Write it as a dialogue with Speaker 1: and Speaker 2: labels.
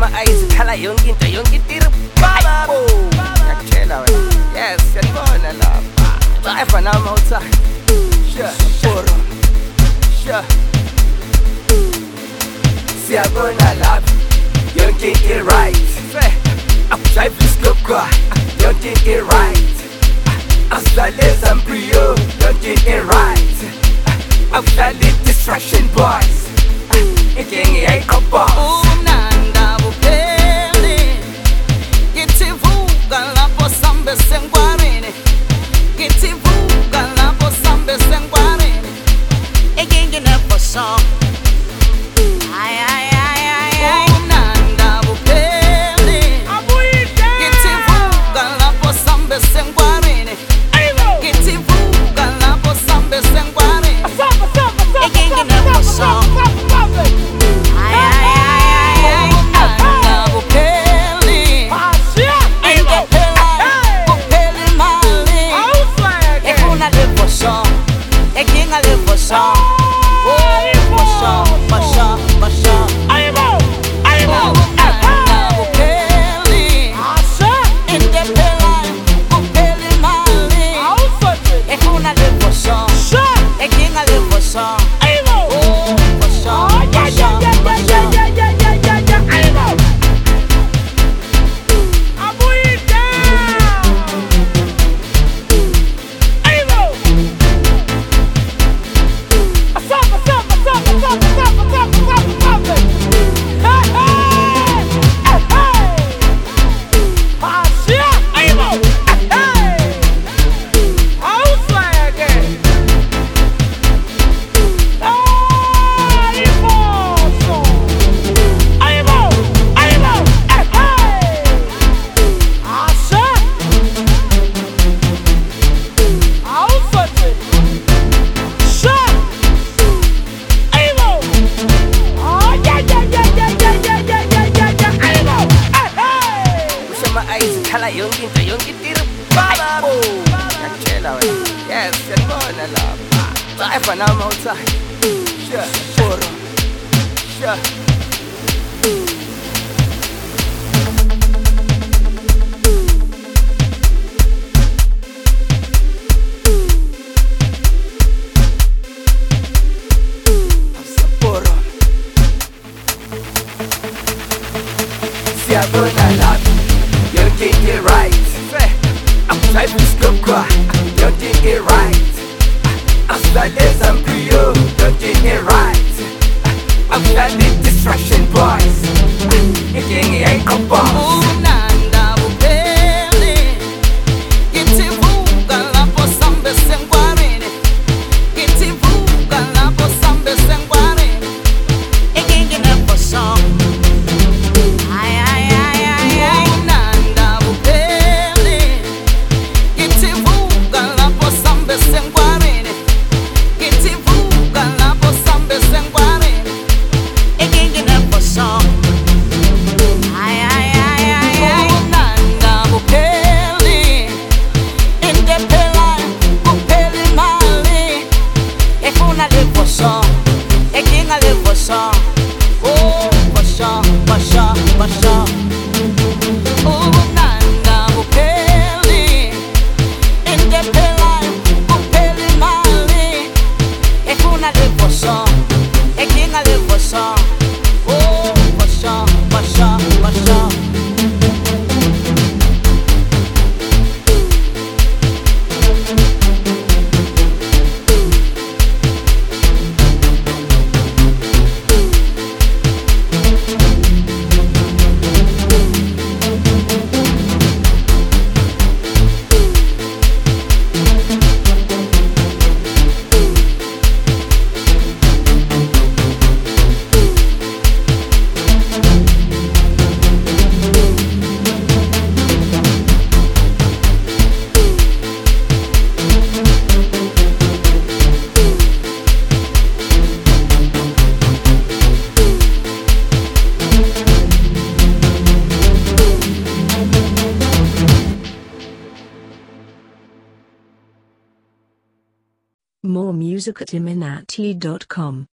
Speaker 1: eyes khala yonke into iribabo ngiyakutshela wena yes siyabona lapha driver nami outside sure siyabona lapha yonke into right drive isikokwa yonke into right asidlaleza mbrio yonke into right akudlala distraction boys igengi yayiqopa umnanda buphele ngithi vuka lapho sambe sengwarene ngithi vuka lapho sambe sengwarene igengi never saw umnanda buphele ngithi vuka lapho sambe sengwarene ngithi vuka lapho sambe sengwarene igengi never saw yonke into iribabo ngiyakutshela wena yes siyabona lapha driver nami outside sure siyabona lapha yonke into right drive isikokwa yonke into right asidlaleza mbrio yonke into right akudlala distraction boys igengi yayiqopa umnanda buphele ngithi vuka lapho sambe sengwarene ngithi vuka lapho sambe sengwarene igengi never saw
Speaker 2: More music at iminati.com.